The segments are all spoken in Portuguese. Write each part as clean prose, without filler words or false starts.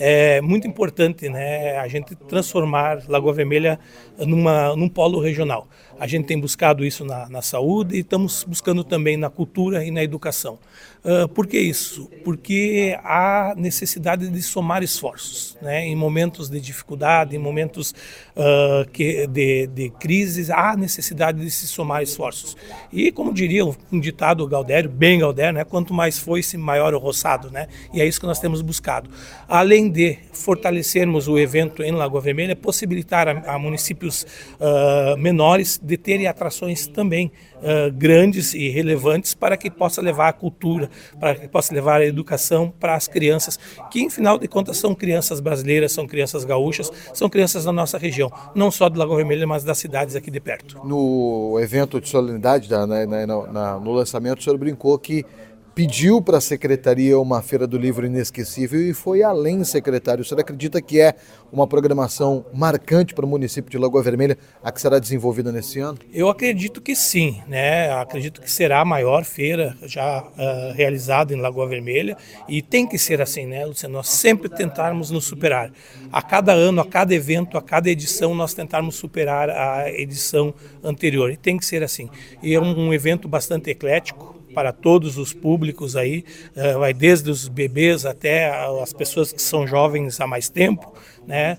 é muito importante, né, a gente transformar Lagoa Vermelha num polo regional. A gente tem buscado isso na saúde e estamos buscando também na cultura e na educação. Por que isso? Porque há necessidade de somar esforços, né? Em momentos de dificuldade, em momentos de crises, há necessidade de se somar esforços. E como diria um ditado Galdério, bem Galdério, né? Quanto mais foice, maior o roçado, né? E é isso que nós temos buscado. Além de fortalecermos o evento em Lagoa Vermelha, possibilitar a municípios menores de terem atrações também grandes e relevantes para que possa levar a cultura, para que possa levar a educação para as crianças, que em final de contas são crianças brasileiras, são crianças gaúchas, são crianças da nossa região, não só de Lagoa Vermelha, mas das cidades aqui de perto. No evento de solenidade, no lançamento, o senhor brincou que pediu para a Secretaria uma Feira do Livro inesquecível e foi além, secretário. O senhor acredita que é uma programação marcante para o município de Lagoa Vermelha, a que será desenvolvida nesse ano? Eu acredito que sim, né? Acredito que será a maior feira já realizada em Lagoa Vermelha e tem que ser assim, né, Luciano? Nós sempre tentarmos nos superar. A cada ano, a cada evento, a cada edição, nós tentarmos superar a edição anterior. E tem que ser assim. E é um evento bastante eclético para todos os públicos aí, vai desde os bebês até as pessoas que são jovens há mais tempo, né?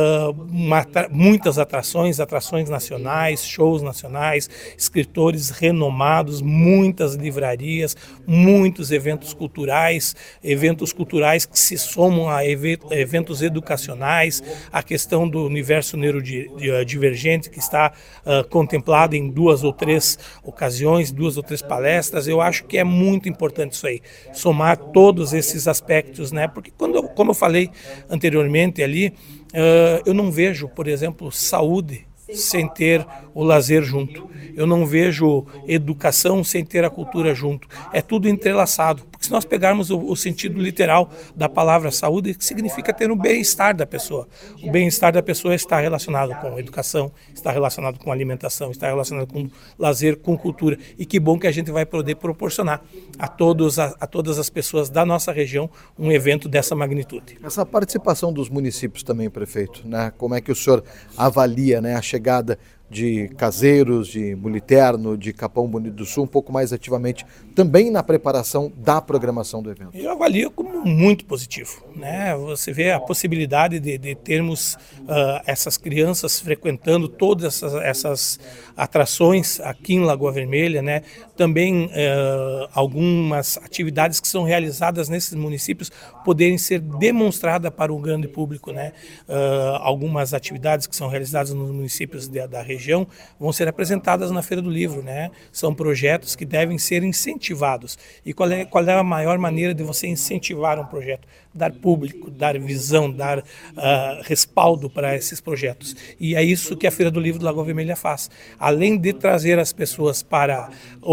Muitas atrações nacionais, shows nacionais, escritores renomados, muitas livrarias, muitos eventos culturais que se somam a eventos educacionais, a questão do universo neurodivergente que está contemplado em 2 ou 3 ocasiões, 2 ou 3 palestras. Eu acho que é muito importante isso aí, somar todos esses aspectos, né? Porque como eu falei anteriormente ali, eu não vejo, por exemplo, saúde sem ter o lazer junto. Eu não vejo educação sem ter a cultura junto. É tudo entrelaçado. Porque se nós pegarmos o sentido literal da palavra saúde, significa ter o bem-estar da pessoa. O bem-estar da pessoa está relacionado com educação, está relacionado com alimentação, está relacionado com lazer, com cultura. E que bom que a gente vai poder proporcionar a todas as pessoas da nossa região um evento dessa magnitude. Essa participação dos municípios também, prefeito, né? Como é que o senhor avalia, né, a chegada de Caseiros, de Muliterno, de Capão Bonito do Sul, um pouco mais ativamente também na preparação da programação do evento? Eu avalio como muito positivo, né? Você vê a possibilidade de termos essas crianças frequentando todas essas atrações aqui em Lagoa Vermelha, né? Também algumas atividades que são realizadas nesses municípios poderem ser demonstradas para o grande público, né? Algumas atividades que são realizadas nos municípios da região vão ser apresentadas na Feira do Livro, né? São projetos que devem ser incentivados. E qual é a maior maneira de você incentivar um projeto? Dar público, dar visão, dar respaldo para esses projetos. E é isso que a Feira do Livro de Lagoa Vermelha faz. Além de trazer as pessoas para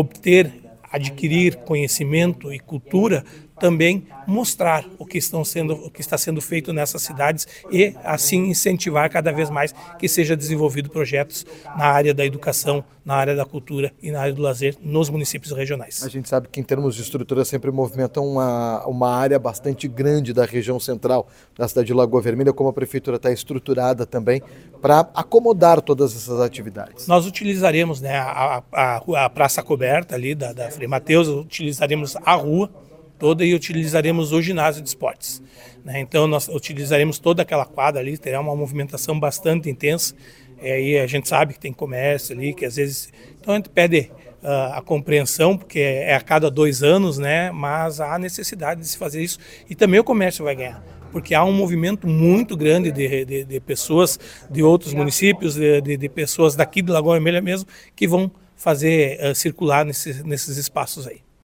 adquirir conhecimento e cultura, também mostrar o que está sendo feito nessas cidades e assim incentivar cada vez mais que seja desenvolvido projetos na área da educação, na área da cultura e na área do lazer nos municípios regionais. A gente sabe que em termos de estrutura sempre movimentam uma área bastante grande da região central da cidade de Lagoa Vermelha, como a prefeitura está estruturada também para acomodar todas essas atividades. Nós utilizaremos, né, a praça coberta ali da Frei Mateus, utilizaremos a rua toda e utilizaremos o ginásio de esportes, né? Então nós utilizaremos toda aquela quadra ali, terá uma movimentação bastante intensa, e a gente sabe que tem comércio ali, que às vezes... Então a gente pede a compreensão, porque é a cada 2 anos, né? Mas há necessidade de se fazer isso e também o comércio vai ganhar, porque há um movimento muito grande de pessoas de outros municípios, de pessoas daqui de Lagoa Vermelha mesmo, que vão fazer circular nesses espaços aí.